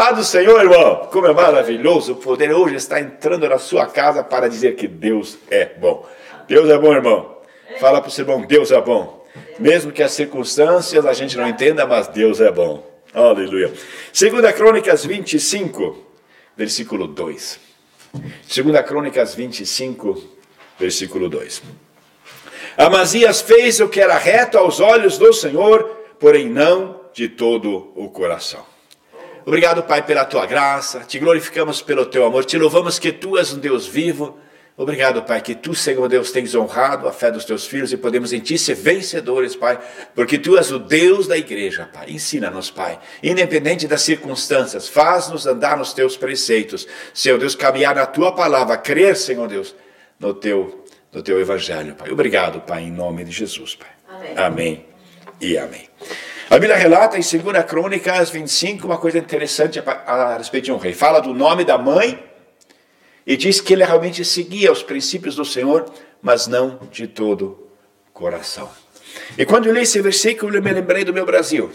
do Senhor, irmão. Como é maravilhoso o poder hoje está entrando na sua casa para dizer que Deus é bom. Deus é bom, irmão. Fala para o seu irmão, Deus é bom. Mesmo que as circunstâncias a gente não entenda, mas Deus é bom. Aleluia. 2 Crônicas 25, versículo 2. 2 Crônicas 25, versículo 2. Amazias fez o que era reto aos olhos do Senhor, porém não de todo o coração. Obrigado, Pai, pela tua graça. Te glorificamos pelo teu amor. Te louvamos que tu és um Deus vivo. Obrigado, Pai, que tu, Senhor Deus, tens honrado a fé dos teus filhos e podemos em ti ser vencedores, Pai, porque tu és o Deus da igreja, Pai. Ensina-nos, Pai, independente das circunstâncias, faz-nos andar nos teus preceitos, Senhor Deus, caminhar na tua palavra, crer, Senhor Deus, no teu evangelho, Pai. Obrigado, Pai, em nome de Jesus, Pai. Amém. Amém e amém. A Bíblia relata em 2 Crônicas 25 uma coisa interessante a respeito de um rei. Fala do nome da mãe e diz que ele realmente seguia os princípios do Senhor, mas não de todo coração. E quando eu li esse versículo, eu me lembrei do meu Brasil.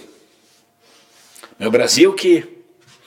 Meu Brasil que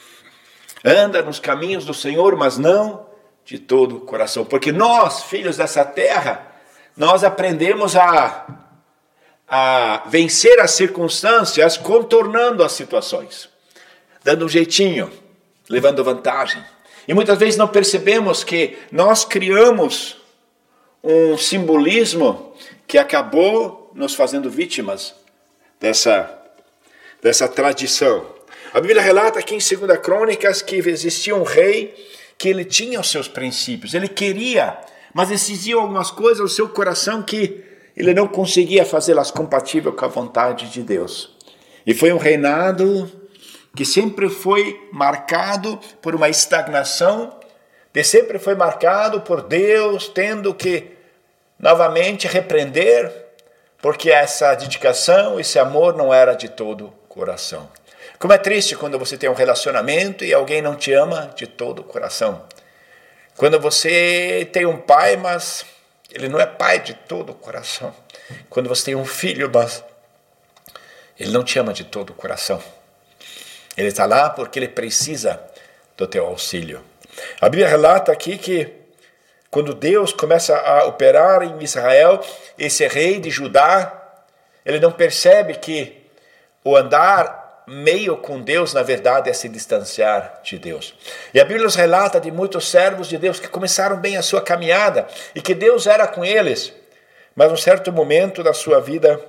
anda nos caminhos do Senhor, mas não de todo coração. Porque nós, filhos dessa terra, nós aprendemos a vencer as circunstâncias contornando as situações, dando um jeitinho, levando vantagem. E muitas vezes não percebemos que nós criamos um simbolismo que acabou nos fazendo vítimas dessa tradição. A Bíblia relata aqui em 2 Crônicas que existia um rei que ele tinha os seus princípios, ele queria, mas existiam algumas coisas no seu coração que ele não conseguia fazê-las compatíveis com a vontade de Deus. E foi um reinado que sempre foi marcado por uma estagnação, que sempre foi marcado por Deus tendo que novamente repreender, porque essa dedicação, esse amor não era de todo coração. Como é triste quando você tem um relacionamento e alguém não te ama de todo o coração. Quando você tem um pai, mas ele não é pai de todo o coração. Quando você tem um filho, mas ele não te ama de todo o coração. Ele está lá porque ele precisa do teu auxílio. A Bíblia relata aqui que quando Deus começa a operar em Israel, esse rei de Judá, ele não percebe que o andar meio com Deus, na verdade, é se distanciar de Deus. E a Bíblia nos relata de muitos servos de Deus que começaram bem a sua caminhada e que Deus era com eles, mas num certo momento da sua vida,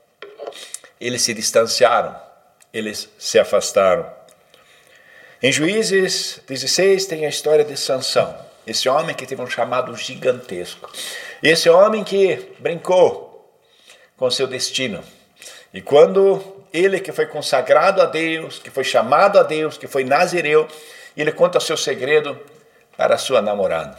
eles se distanciaram, eles se afastaram. Em Juízes 16 tem a história de Sansão, esse homem que teve um chamado gigantesco, e esse homem que brincou com seu destino. E quando ele que foi consagrado a Deus, que foi chamado a Deus, que foi nazireu, ele conta o seu segredo para a sua namorada.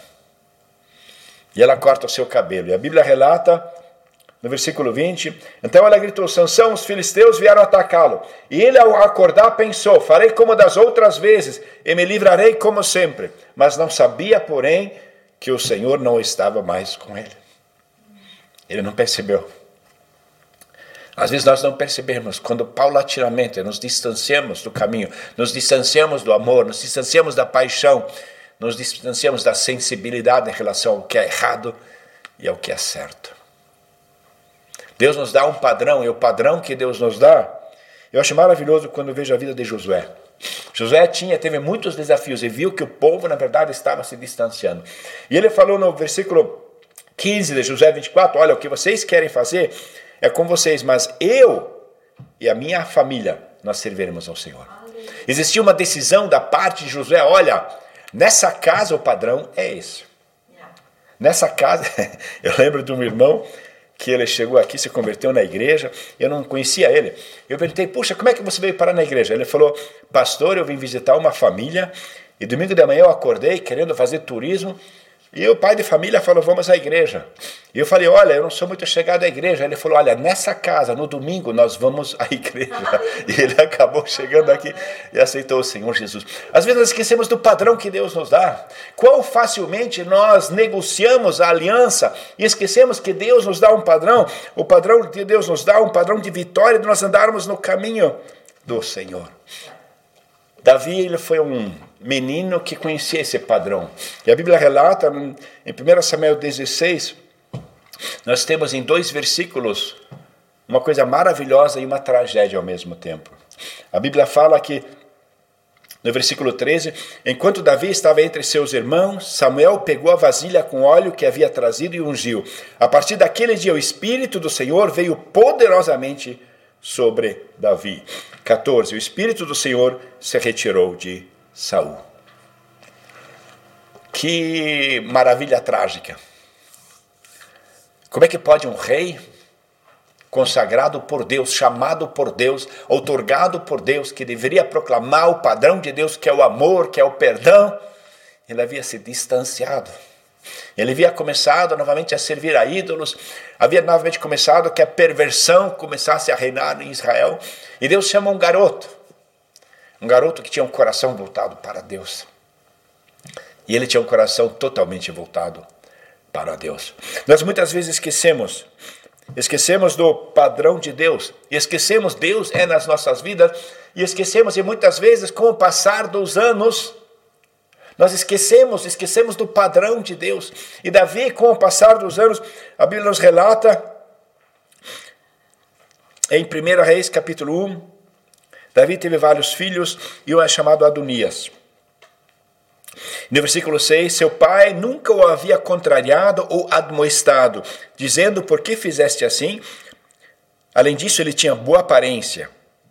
E ela corta o seu cabelo. E a Bíblia relata, no versículo 20, então ela gritou, Sansão, os filisteus vieram atacá-lo. E ele, ao acordar, pensou, farei como das outras vezes, e me livrarei como sempre. Mas não sabia, porém, que o Senhor não estava mais com ele. Ele não percebeu. Às vezes nós não percebemos, quando paulatinamente nos distanciamos do caminho, nos distanciamos do amor, nos distanciamos da paixão, nos distanciamos da sensibilidade em relação ao que é errado e ao que é certo. Deus nos dá um padrão, e o padrão que Deus nos dá, eu acho maravilhoso quando eu vejo a vida de Josué. Josué teve muitos desafios e viu que o povo, na verdade, estava se distanciando. E ele falou no versículo 15 de Josué 24, olha, o que vocês querem fazer é com vocês, mas eu e a minha família, nós serviremos ao Senhor. Existia uma decisão da parte de Josué, olha, nessa casa o padrão é esse. Nessa casa, eu lembro de um irmão que ele chegou aqui, se converteu na igreja, eu não conhecia ele. Eu perguntei, puxa, como é que você veio parar na igreja? Ele falou, pastor, eu vim visitar uma família, e domingo de manhã eu acordei querendo fazer turismo, e o pai de família falou, vamos à igreja. E eu falei, olha, eu não sou muito chegado à igreja. Ele falou, olha, nessa casa, no domingo, nós vamos à igreja. E ele acabou chegando aqui e aceitou o Senhor Jesus. Às vezes nós esquecemos do padrão que Deus nos dá. Quão facilmente nós negociamos a aliança e esquecemos que Deus nos dá um padrão. O padrão que Deus nos dá, um padrão de vitória, de nós andarmos no caminho do Senhor. Davi, ele foi um menino que conhecia esse padrão. E a Bíblia relata, em 1 Samuel 16, nós temos em 2 versículos uma coisa maravilhosa e uma tragédia ao mesmo tempo. A Bíblia fala que, no versículo 13, enquanto Davi estava entre seus irmãos, Samuel pegou a vasilha com óleo que havia trazido e ungiu. A partir daquele dia, o Espírito do Senhor veio poderosamente sobre Davi. 14. O Espírito do Senhor se retirou de Saul. Que maravilha trágica. Como é que pode um rei consagrado por Deus, chamado por Deus, outorgado por Deus, que deveria proclamar o padrão de Deus, que é o amor, que é o perdão, ele havia se distanciado. Ele havia começado novamente a servir a ídolos, havia novamente começado que a perversão começasse a reinar em Israel. E Deus chama um garoto que tinha um coração voltado para Deus. E ele tinha um coração totalmente voltado para Deus. Nós muitas vezes esquecemos do padrão de Deus, e esquecemos Deus nas nossas vidas, e esquecemos, e muitas vezes com o passar dos anos, nós esquecemos do padrão de Deus. E Davi, com o passar dos anos, a Bíblia nos relata, em 1 Reis, capítulo 1, Davi teve vários filhos, e um é chamado Adonias. No versículo 6, seu pai nunca o havia contrariado ou admoestado, dizendo, por que fizeste assim? Além disso, ele tinha boa aparência.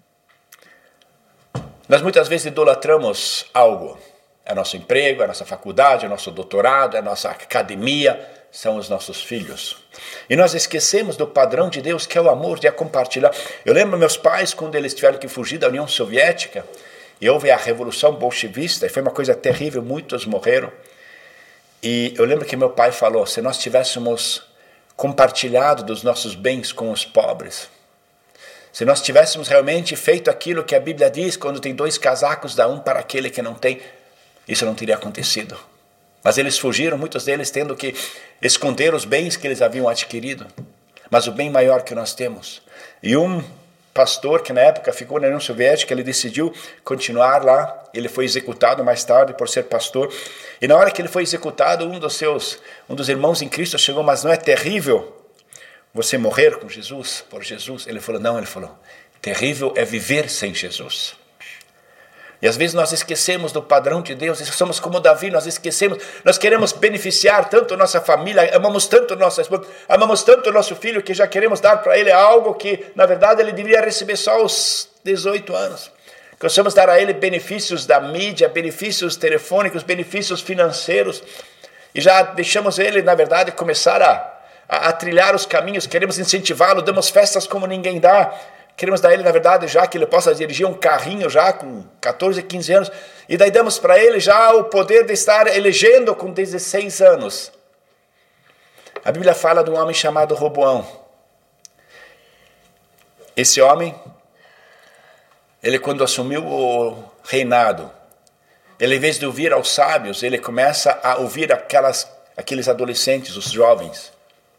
Nós muitas vezes idolatramos algo. É nosso emprego, é nossa faculdade, é nosso doutorado, é nossa academia, são os nossos filhos. E nós esquecemos do padrão de Deus, que é o amor, de compartilhar. Eu lembro meus pais, quando eles tiveram que fugir da União Soviética, e houve a Revolução Bolchevista, e foi uma coisa terrível, muitos morreram. E eu lembro que meu pai falou, se nós tivéssemos compartilhado dos nossos bens com os pobres, se nós tivéssemos realmente feito aquilo que a Bíblia diz, quando tem 2 casacos, dá um para aquele que não tem, isso não teria acontecido. Mas eles fugiram, muitos deles tendo que esconder os bens que eles haviam adquirido. Mas o bem maior que nós temos. E um pastor que na época ficou na União Soviética, ele decidiu continuar lá. Ele foi executado mais tarde por ser pastor. E na hora que ele foi executado, um dos irmãos em Cristo chegou, mas não é terrível você morrer com Jesus, por Jesus? Ele falou, não, terrível é viver sem Jesus. E às vezes nós esquecemos do padrão de Deus, somos como Davi, nós esquecemos, nós queremos beneficiar tanto a nossa família, amamos tanto a nossa esposa, amamos tanto o nosso filho, que já queremos dar para ele algo que, na verdade, ele deveria receber só aos 18 anos. Gostamos de dar a ele benefícios da mídia, benefícios telefônicos, benefícios financeiros, e já deixamos ele, na verdade, começar a trilhar os caminhos, queremos incentivá-lo, damos festas como ninguém dá. Queremos dar a ele, na verdade, já que ele possa dirigir um carrinho já com 14, 15 anos. E daí damos para ele já o poder de estar elegendo com 16 anos. A Bíblia fala de um homem chamado Roboão. Esse homem, ele quando assumiu o reinado, ele em vez de ouvir aos sábios, ele começa a ouvir aqueles adolescentes, os jovens.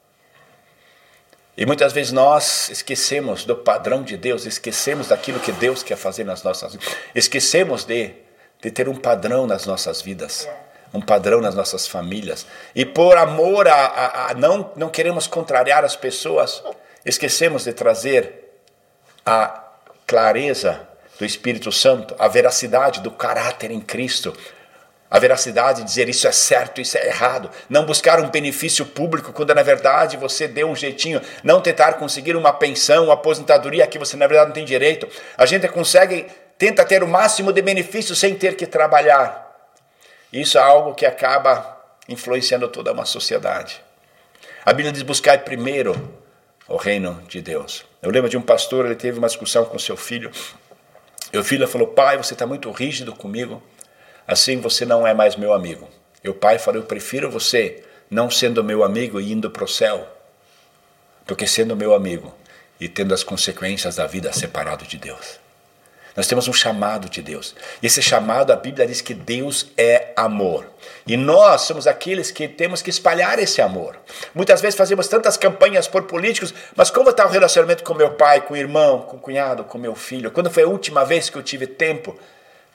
E muitas vezes nós esquecemos do padrão de Deus, esquecemos daquilo que Deus quer fazer nas nossas vidas, esquecemos de ter um padrão nas nossas vidas, um padrão nas nossas famílias. E por amor não queremos contrariar as pessoas, esquecemos de trazer a clareza do Espírito Santo, a veracidade do caráter em Cristo, a veracidade de dizer isso é certo, isso é errado. Não buscar um benefício público quando na verdade você deu um jeitinho. Não tentar conseguir uma pensão, uma aposentadoria que você na verdade não tem direito. A gente tenta ter o máximo de benefício sem ter que trabalhar. Isso é algo que acaba influenciando toda uma sociedade. A Bíblia diz buscar primeiro o reino de Deus. Eu lembro de um pastor, ele teve uma discussão com seu filho. E o filho falou, pai, você está muito rígido comigo. Assim você não é mais meu amigo. E o pai falou, eu prefiro você não sendo meu amigo e indo para o céu, do que sendo meu amigo e tendo as consequências da vida separado de Deus. Nós temos um chamado de Deus. E esse chamado, a Bíblia diz que Deus é amor. E nós somos aqueles que temos que espalhar esse amor. Muitas vezes fazemos tantas campanhas por políticos, mas como está o relacionamento com meu pai, com o irmão, com o cunhado, com meu filho? Quando foi a última vez que eu tive tempo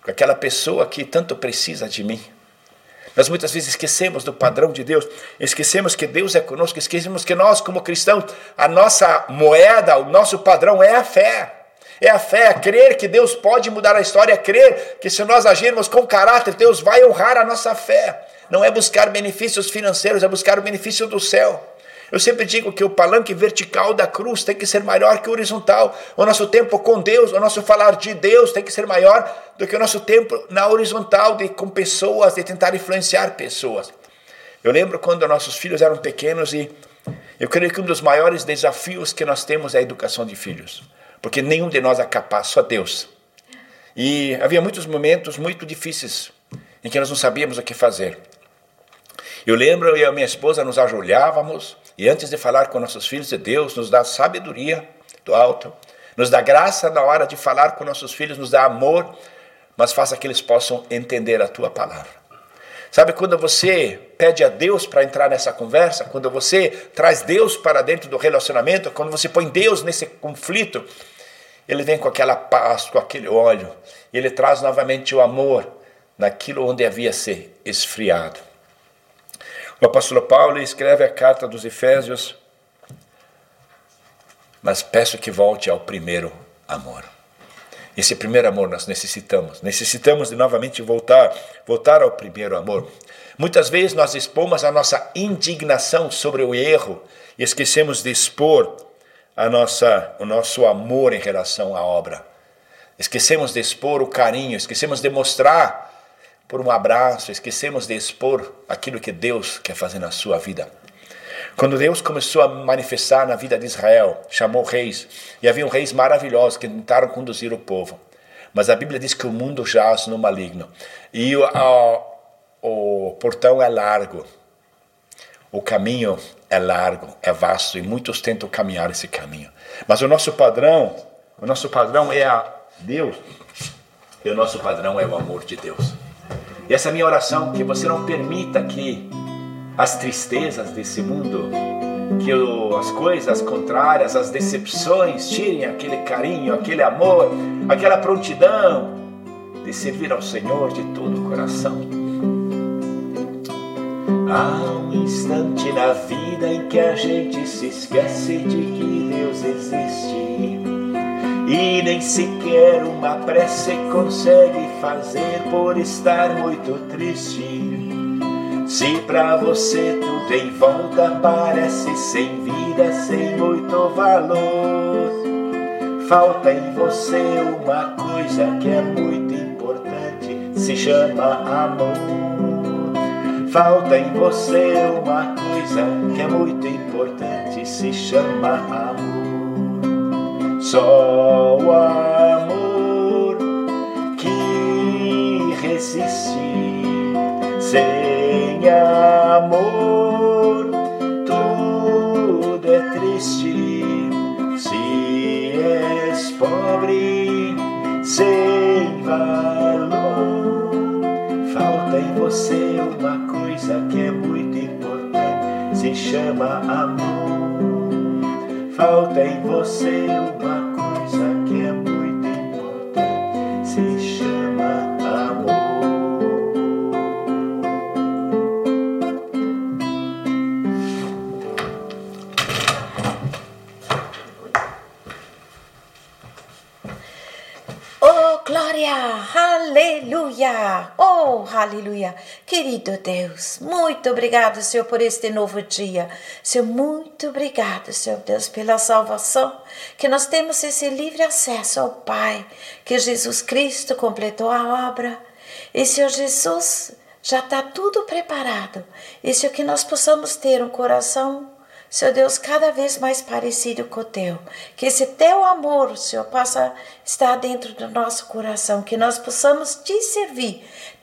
com aquela pessoa que tanto precisa de mim. Nós muitas vezes esquecemos do padrão de Deus, esquecemos que Deus é conosco, esquecemos que nós, como cristãos, a nossa moeda, o nosso padrão é a fé. É a fé, é crer que Deus pode mudar a história, é crer que se nós agirmos com caráter, Deus vai honrar a nossa fé. Não é buscar benefícios financeiros, é buscar o benefício do céu. Eu sempre digo que o palanque vertical da cruz tem que ser maior que o horizontal. O nosso tempo com Deus, o nosso falar de Deus tem que ser maior do que o nosso tempo na horizontal, com pessoas, de tentar influenciar pessoas. Eu lembro quando nossos filhos eram pequenos e eu creio que um dos maiores desafios que nós temos é a educação de filhos. Porque nenhum de nós é capaz, só Deus. E havia muitos momentos muito difíceis em que nós não sabíamos o que fazer. Eu lembro, eu e a minha esposa nos ajoelhávamos e antes de falar com nossos filhos, Deus nos dá sabedoria do alto, nos dá graça na hora de falar com nossos filhos, nos dá amor, mas faça que eles possam entender a tua palavra. Sabe, quando você pede a Deus para entrar nessa conversa, quando você traz Deus para dentro do relacionamento, quando você põe Deus nesse conflito, Ele vem com aquela paz, com aquele óleo, e Ele traz novamente o amor naquilo onde havia se esfriado. O apóstolo Paulo escreve a carta dos Efésios, mas peço que volte ao primeiro amor. Esse primeiro amor nós necessitamos de novamente voltar ao primeiro amor. Muitas vezes nós expomos a nossa indignação sobre o erro e esquecemos de expor o nosso amor em relação à obra. Esquecemos de expor o carinho, esquecemos de mostrar por um abraço, esquecemos de expor aquilo que Deus quer fazer na sua vida. Quando Deus começou a manifestar na vida de Israel, chamou reis, e havia reis maravilhosos que tentaram conduzir o povo. Mas a Bíblia diz que o mundo jaz no maligno, e o portão é largo, o caminho é largo, é vasto, e muitos tentam caminhar esse caminho. Mas o nosso padrão é a Deus, e o nosso padrão é o amor de Deus. E essa é a minha oração, que você não permita que as tristezas desse mundo, que as coisas contrárias, as decepções, tirem aquele carinho, aquele amor, aquela prontidão de servir ao Senhor de todo o coração. Há um instante na vida em que a gente se esquece de que Deus existe e nem sequer uma prece consegue fazer por estar muito triste. Se pra você tudo em volta parece sem vida, sem muito valor, falta em você uma coisa que é muito importante, se chama amor. Falta em você uma coisa que é muito importante, se chama amor. Só o amor que resiste. Sem amor tudo é triste. Se és pobre, sem valor, falta em você uma coisa que é muito importante, se chama amor. Falta em você uma coisa que é muito importante, se chama amor. Glória, aleluia, oh, aleluia. Querido Deus, muito obrigado, Senhor, por este novo dia. Senhor, muito obrigado, Senhor Deus, pela salvação, que nós temos esse livre acesso ao Pai, que Jesus Cristo completou a obra. E, Senhor Jesus, já está tudo preparado. E, Senhor, que nós possamos ter um coração, Senhor Deus, cada vez mais parecido com o Teu. Que esse Teu amor, Senhor, possa estar dentro do nosso coração. Que nós possamos Te servir de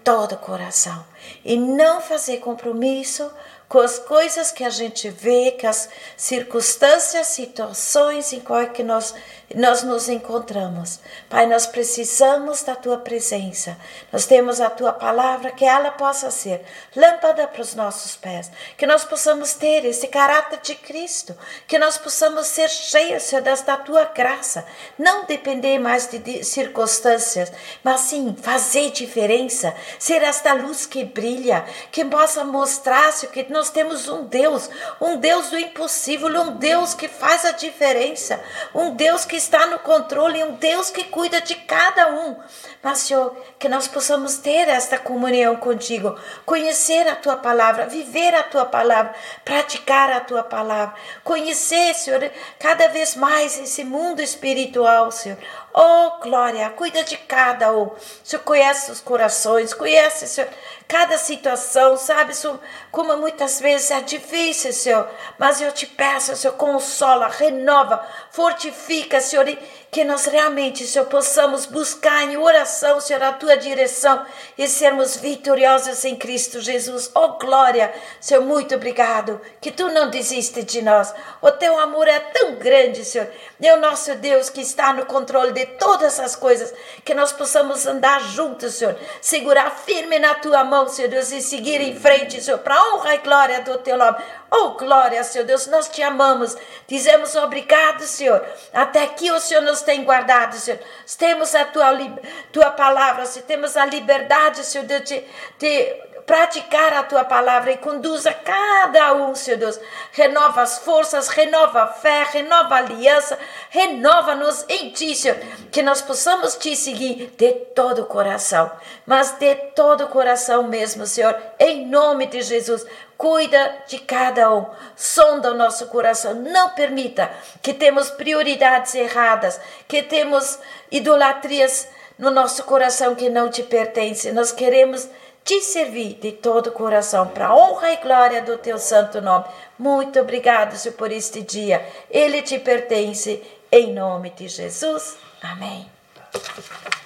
todo o coração. E não fazer compromisso com as coisas que a gente vê, com as circunstâncias, situações em que nós nos encontramos. Pai, nós precisamos da Tua presença. Nós temos a Tua palavra, que ela possa ser lâmpada para os nossos pés. Que nós possamos ter esse caráter de Cristo. Que nós possamos ser cheios, Senhor, da Tua graça. Não depender mais de circunstâncias, mas sim fazer diferença. Ser esta luz que brilha, que possa mostrar, Senhor, que nós temos um Deus do impossível, um Deus que faz a diferença, um Deus que está no controle, um Deus que cuida de cada um. Mas, Senhor, que nós possamos ter esta comunhão contigo, conhecer a Tua palavra, viver a Tua palavra, praticar a Tua palavra, conhecer, Senhor, cada vez mais esse mundo espiritual, Senhor. Oh, glória, cuida de cada um. O Senhor conhece os corações, conhece, Senhor, cada situação, sabe, Senhor, como muitas vezes é difícil, Senhor, mas eu te peço, Senhor, consola, renova, fortifica, Senhor, que nós realmente, Senhor, possamos buscar em oração, Senhor, a Tua direção e sermos vitoriosos em Cristo Jesus. Oh, glória, Senhor, muito obrigado, que Tu não desistes de nós. O Teu amor é tão grande, Senhor, é o nosso Deus que está no controle de todas as coisas, que nós possamos andar juntos, Senhor, segurar firme na Tua mão, Senhor Deus, e seguir em frente, Senhor, para a honra e glória do Teu nome. Oh, glória, Senhor Deus, nós Te amamos, dizemos obrigado, Senhor, até aqui o Senhor nos tem guardado, Senhor, temos a Tua palavra, Senhor, temos a liberdade, Senhor Deus, de praticar a Tua palavra e conduza cada um, Senhor Deus, renova as forças, renova a fé, renova a aliança, renova-nos em Ti, Senhor, que nós possamos Te seguir de todo o coração, mas de todo o coração mesmo, Senhor, em nome de Jesus. Cuida de cada um, sonda o nosso coração, não permita que temos prioridades erradas, que temos idolatrias no nosso coração que não Te pertencem. Nós queremos Te servir de todo o coração, para a honra e glória do Teu santo nome. Muito obrigado, Senhor, por este dia. Ele Te pertence, em nome de Jesus. Amém.